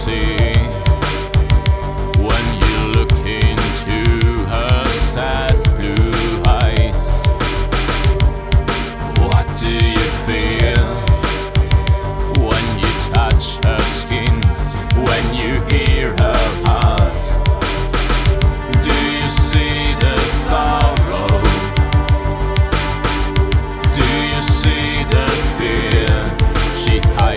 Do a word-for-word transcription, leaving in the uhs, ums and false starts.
see when you look into her sad blue eyes? What do you feel when you touch her skin, when you hear her